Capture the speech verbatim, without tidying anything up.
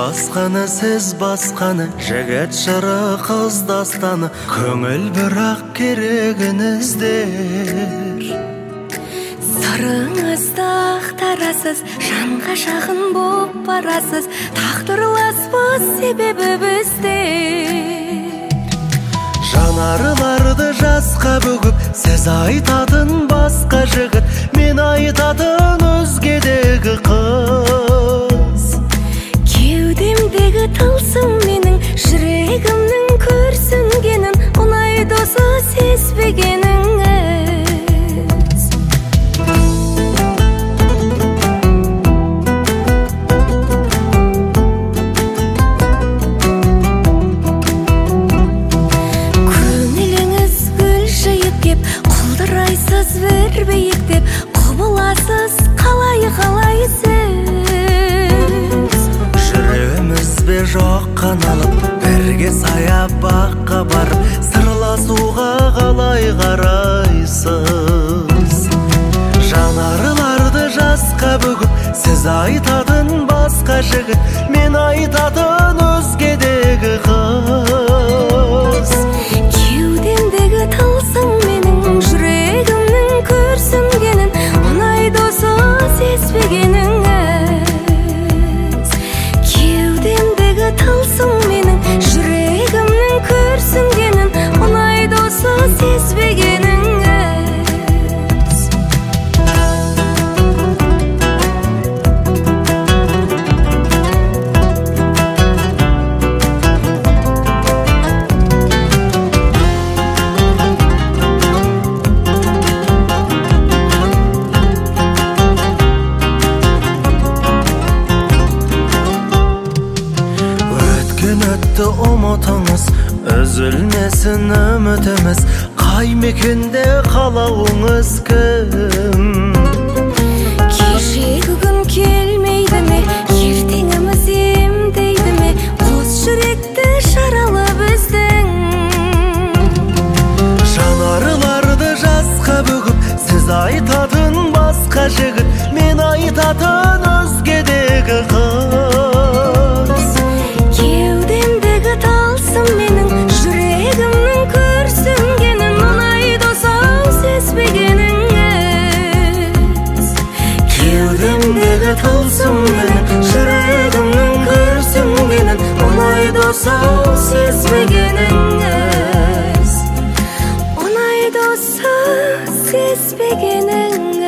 басқаны, сіз басқаны, жігіт жыры қыз дастаны, көңіл бірақ керегіңіздер. Сырыңызды ақтарасыз, жанға жақын боп барасыз, тағдырласпыз себебі біздер. Жанарыларды жасқа бөгіп, сіз айтатын басқа жігіт, мен айтатын өзгедегі қыз. Кеудемдегі тылсым менің, жүрегімнің көрсінгенін, ұнай досы сезбегеніңіз. Көңіліңіз гүл жиып кеп, құлдырайсыз бір биіктеп, құбыласыз қалай қалайсыз. Жүремізбе жоқ қаналып, бірге саябаққа барып, сырласуға қалай қарайсыз. Жанарыларды жасқа бөгіп, сіз айтатын басқа жігіт, мен айтатын өзгедегі қыз. Кеудемдегі тылсым менің, жүрегімнің көрсінгенін, ұнай досы сезбегеніңіз. Кеудемдегі тылсым менің, жүрегімнің көрсінгенін, ұнай досы сезбегеніңіз. Өтті ұмытыңыз, үзілмесін үмітіміз, қай мекенде қалауыңыз кім? Кешегі күн келмейді ме, ертеңіміз емдейді ме, қос жүректі жаралы біздің. Жанарыларды жасқа бөгіп, сіз айтатын басқа жігіт, мен айтатын өзгедегі қыз. Кеудемдегі тылсым менің, жүрегімнің көрсінгенін, ұнай досым сезбегеніңіз. Кеудемдегі тылсым менің, жүрегімнің көрсінгенін, ұнай досым сезбегеніңіз. Ұнай досы сезбегеніңіз.